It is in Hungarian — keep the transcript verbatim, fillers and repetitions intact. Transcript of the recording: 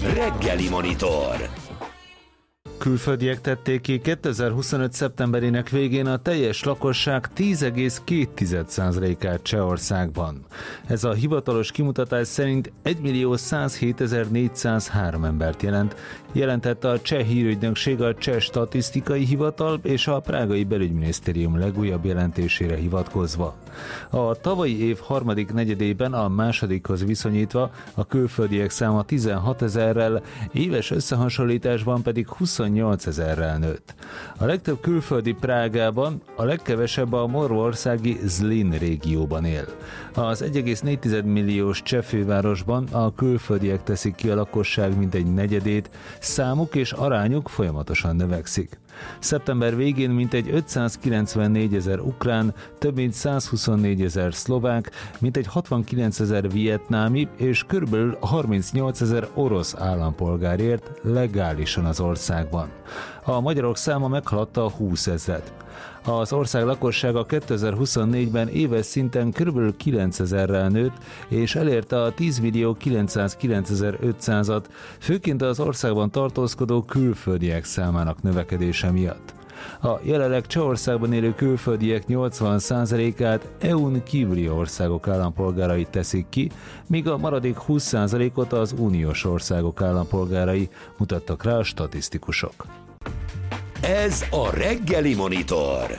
Reggeli Monitor. Külföldiek tették ki kétezer-huszonöt. szeptemberének végén a teljes lakosság tíz egész két százalékát Csehországban. Ez a hivatalos kimutatás szerint egymillió százhétezer-négyszázhárom embert jelent, jelentette a Cseh Hírügynökség, a Cseh Statisztikai Hivatal és a Prágai Belügyminisztérium legújabb jelentésére hivatkozva. A tavalyi év harmadik negyedében a másodikhoz viszonyítva a külföldiek száma tizenhatezerrel, éves összehasonlításban pedig huszonnyolcezerrel nőtt. A legtöbb külföldi Prágában, a legkevesebb a morvországi Zlín régióban él. Az egy egész négy milliós cseh fővárosban a külföldiek teszik ki a lakosság mintegy negyedét, számuk és arányuk folyamatosan növekszik. Szeptember végén mintegy ötszázkilencvennégyezer ukrán, több mint százhuszonnégyezer szlovák, mintegy hatvankilencezer vietnámi és körülbelül harmincnyolcezer orosz állampolgár élt legálisan az országban. A magyarok száma meghaladta a húszezret. Az ország lakossága kétezer-huszonnégyben éves szinten kb. kilencezerrel nőtt, és elérte a tízmillió kilencszázkilencezer-ötszázat, főként az országban tartózkodó külföldiek számának növekedése miatt. A jelenleg Csehországban élő külföldiek nyolcvan százalékát é u-n kívüli országok állampolgárai teszik ki, míg a maradék húsz százalékot az uniós országok állampolgárai, mutattak rá a statisztikusok. Ez a Reggeli Monitor.